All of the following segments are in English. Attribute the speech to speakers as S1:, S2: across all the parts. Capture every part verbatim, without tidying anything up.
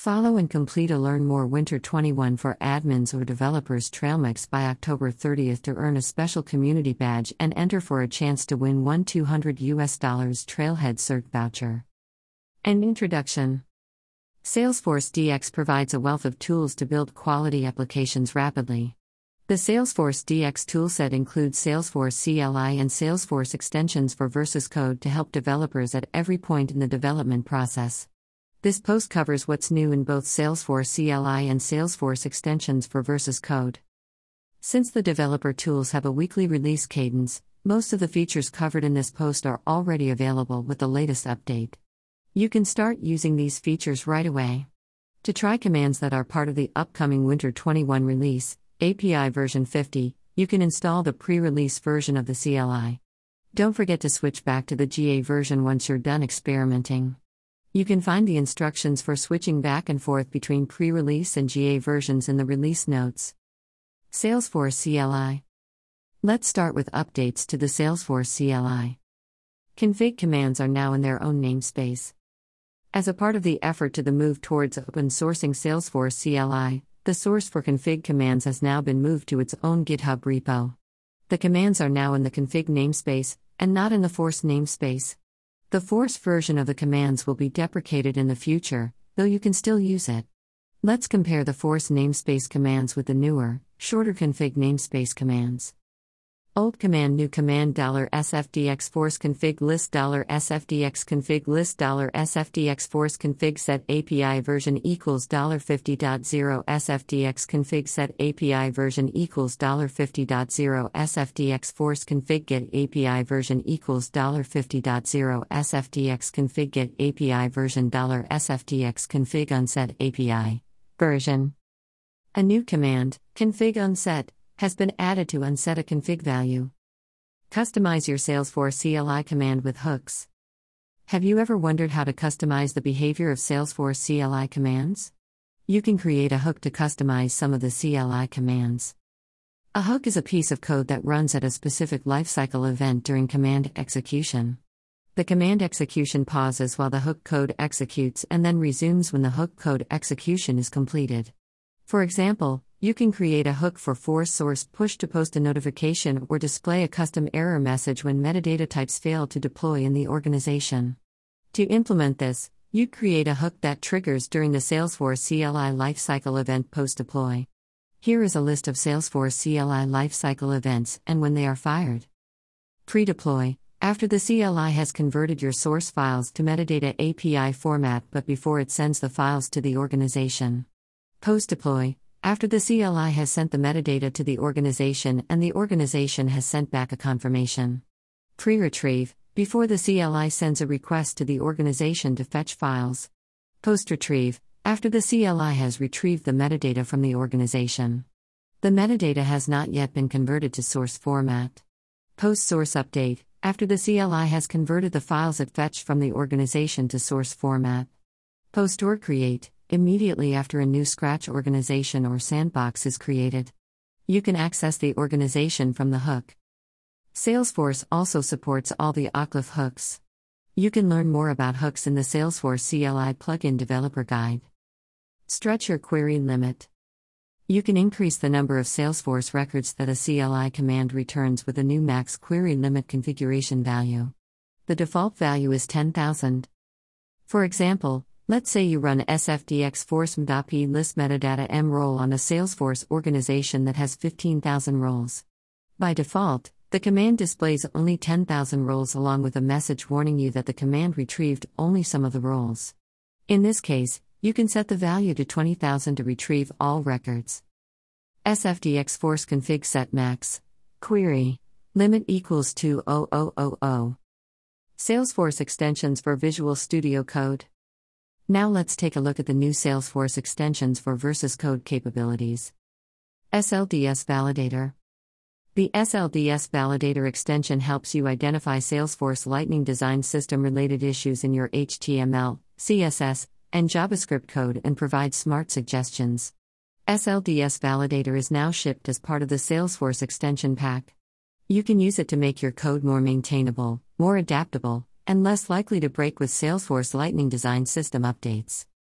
S1: Follow and complete a Learn More Winter twenty-one for admins or developers trail mix by October thirtieth to earn a special community badge and enter for a chance to win one two hundred U S dollars Trailhead Cert voucher. An introduction. Salesforce D X provides a wealth of tools to build quality applications rapidly. The Salesforce D X toolset includes Salesforce C L I and Salesforce extensions for Versus Code to help developers at every point in the development process. This post covers what's new in both Salesforce C L I and Salesforce extensions for Versus Code. Since the developer tools have a weekly release cadence, most of the features covered in this post are already available with the latest update. You can start using these features right away. To try commands that are part of the upcoming Winter twenty-one release, A P I version fifty, you can install the pre-release version of the C L I. Don't forget to switch back to the G A version once you're done experimenting. You can find the instructions for switching back and forth between pre-release and G A versions in the release notes. Salesforce C L I. Let's start with updates to the Salesforce C L I. Config commands are now in their own namespace. As a part of the effort to the move towards open sourcing Salesforce C L I, the source for config commands has now been moved to its own GitHub repo. The commands are now in the config namespace, and not in the force namespace. The force version of the commands will be deprecated in the future, though you can still use it. Let's compare the force namespace commands with the newer, shorter config namespace commands. Old command new command $sfdx force config list $sfdx config list $sfdx force config set A P I version equals $fifty point zero sfdx config set A P I version equals $fifty point zero sfdx force config get A P I version equals $fifty point zero sfdx config get A P I version $sfdx config unset A P I version. A new command, config unset, has been added to unset a config value. Customize your Salesforce C L I command with hooks. Have you ever wondered how to customize the behavior of Salesforce C L I commands? You can create a hook to customize some of the C L I commands. A hook is a piece of code that runs at a specific lifecycle event during command execution. The command execution pauses while the hook code executes and then resumes when the hook code execution is completed. For example, you can create a hook for force source push to post a notification or display a custom error message when metadata types fail to deploy in the organization. To implement this, you create a hook that triggers during the Salesforce C L I lifecycle event post-deploy. Here is a list of Salesforce C L I lifecycle events and when they are fired. Pre-deploy, after the C L I has converted your source files to metadata A P I format but before it sends the files to the organization. Post-deploy, after the C L I has sent the metadata to the organization and the organization has sent back a confirmation. Pre-retrieve, before the C L I sends a request to the organization to fetch files. Post-retrieve, after the C L I has retrieved the metadata from the organization. The metadata has not yet been converted to source format. Post-source update, after the C L I has converted the files it fetched from the organization to source format. Post-org create, immediately after a new Scratch organization or sandbox is created. You can access the organization from the hook. Salesforce also supports all the Oclif hooks. You can learn more about hooks in the Salesforce C L I plugin developer guide. Stretch your query limit. You can increase the number of Salesforce records that a C L I command returns with a new max query limit configuration value. The default value is ten thousand. For example, let's say you run sfdx force m.p list metadata m role on a Salesforce organization that has fifteen thousand roles. By default, the command displays only ten thousand roles along with a message warning you that the command retrieved only some of the roles. In this case, you can set the value to twenty thousand to retrieve all records. Sfdx force config set max query limit equals two thousand. Salesforce extensions for Visual Studio Code. Now let's take a look at the new Salesforce extensions for Versus Code capabilities. S L D S Validator. The S L D S Validator extension helps you identify Salesforce Lightning Design System-related issues in your H T M L, C S S, and JavaScript code and provides smart suggestions. S L D S Validator is now shipped as part of the Salesforce extension pack. You can use it to make your code more maintainable, more adaptable, and less likely to break with Salesforce Lightning Design System updates.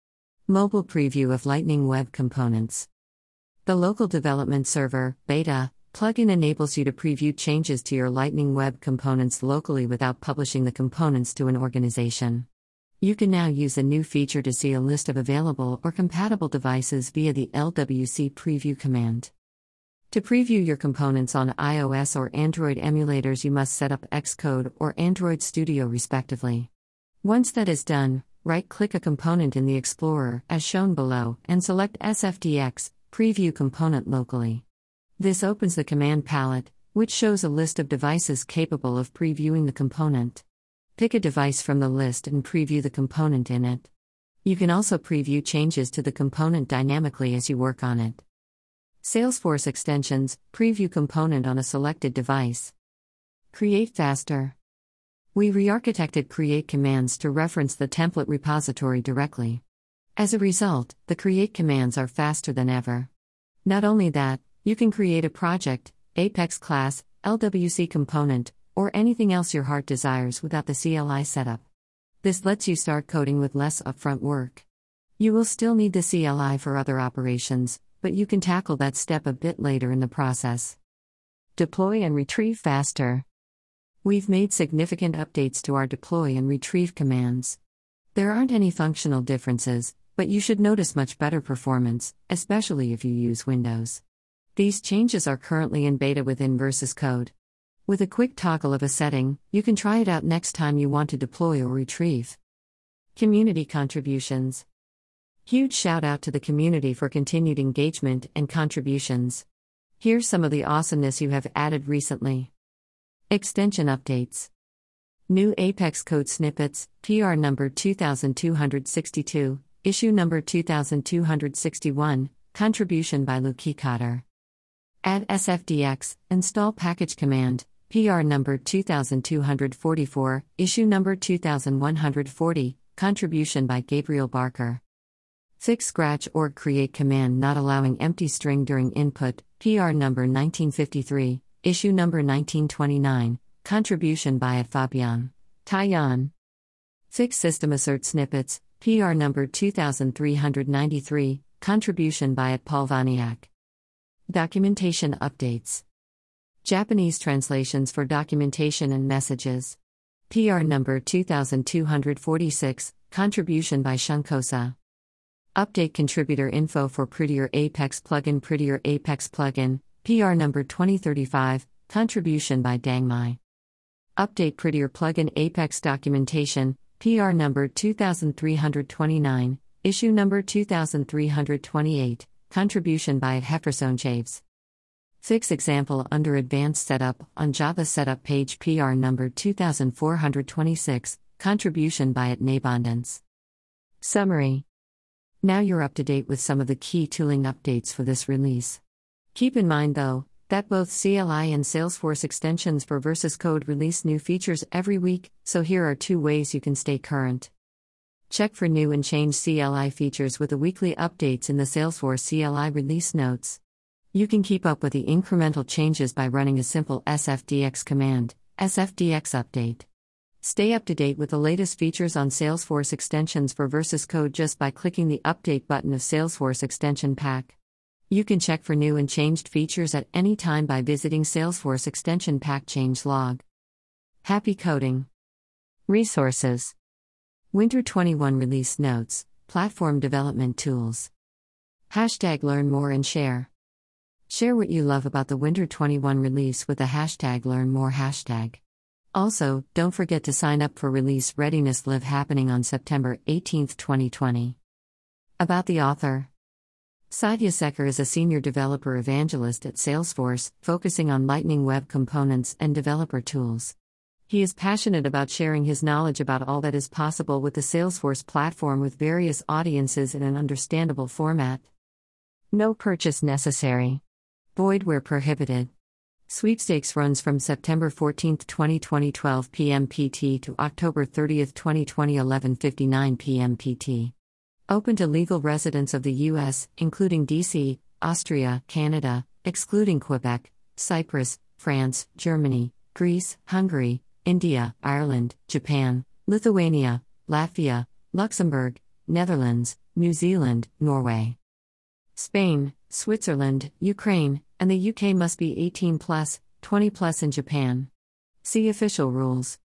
S1: Mobile preview of Lightning Web components. The local development server, beta, plugin enables you to preview changes to your Lightning Web components locally without publishing the components to an organization. You can now use a new feature to see a list of available or compatible devices via the L W C preview command. To preview your components on iOS or Android emulators, you must set up Xcode or Android Studio respectively. Once that is done, right-click a component in the Explorer, as shown below, and select S F D X, Preview Component locally. This opens the command palette, which shows a list of devices capable of previewing the component. Pick a device from the list and preview the component in it. You can also preview changes to the component dynamically as you work on it. Salesforce extensions, preview component on a selected device. Create faster. We re-architected create commands to reference the template repository directly. As a result, the create commands are faster than ever. Not only that, you can create a project, Apex class, L W C component, or anything else your heart desires without the C L I setup. This lets you start coding with less upfront work. You will still need the C L I for other operations, but you can tackle that step a bit later in the process. Deploy and retrieve faster. We've made significant updates to our deploy and retrieve commands. There aren't any functional differences, but you should notice much better performance, especially if you use Windows. These changes are currently in beta within Versus Code. With a quick toggle of a setting, you can try it out next time you want to deploy or retrieve. Community contributions. Huge shout out to the community for continued engagement and contributions. Here's some of the awesomeness you have added recently. Extension updates. New Apex code snippets, P R number two thousand two hundred sixty-two, issue number two thousand two hundred sixty-one, contribution by Luki Cotter. Add S F D X, install package command, P R number two thousand two hundred forty-four, issue number two thousand one hundred forty, contribution by Gabriel Barker. Fix scratch org create command not allowing empty string during input, P R number nineteen fifty-three, issue number nineteen twenty-nine, contribution by at Fabian Tayan. Fix system assert snippets, P R number two thousand three hundred ninety-three, contribution by at Paul Vaniak. Documentation updates. Japanese translations for documentation and messages. P R number two thousand two hundred forty-six, contribution by Shunkosa. Update contributor info for Prettier Apex plugin. Prettier Apex plugin, P R number twenty thirty-five, contribution by Dangmai. Update Prettier plugin Apex documentation, P R number two thousand three hundred twenty-nine, issue number two thousand three hundred twenty-eight, contribution by Hefferson Chaves. Fix example under advanced setup on Java setup page, P R number two thousand four hundred twenty-six, contribution by at Nabondance. Summary. Now you're up to date with some of the key tooling updates for this release. Keep in mind though, that both C L I and Salesforce extensions for Versus Code release new features every week, so here are two ways you can stay current. Check for new and changed C L I features with the weekly updates in the Salesforce C L I release notes. You can keep up with the incremental changes by running a simple S F D X command, S F D X update. Stay up to date with the latest features on Salesforce extensions for Versus Code just by clicking the Update button of Salesforce Extension Pack. You can check for new and changed features at any time by visiting Salesforce Extension Pack changelog. Happy coding! Resources. Winter twenty-one Release Notes, Platform Development Tools. Hashtag Learn More and Share. Share what you love about the Winter twenty-one release with the hashtag Learn More hashtag. Also, don't forget to sign up for Release Readiness Live happening on September eighteenth, twenty twenty. About the author. Satya Sekar is a senior developer evangelist at Salesforce, focusing on Lightning Web components and developer tools. He is passionate about sharing his knowledge about all that is possible with the Salesforce platform with various audiences in an understandable format. No purchase necessary. Void where prohibited. Sweepstakes runs from September fourteenth, twenty twenty twelve p m P T to October thirtieth, twenty twenty eleven fifty-nine p m P T. Open to legal residents of the U S, including D C, Austria, Canada, excluding Quebec, Cyprus, France, Germany, Greece, Hungary, India, Ireland, Japan, Lithuania, Latvia, Luxembourg, Netherlands, New Zealand, Norway, Spain, Switzerland, Ukraine, and the U K must be eighteen plus, twenty plus in Japan. See official rules.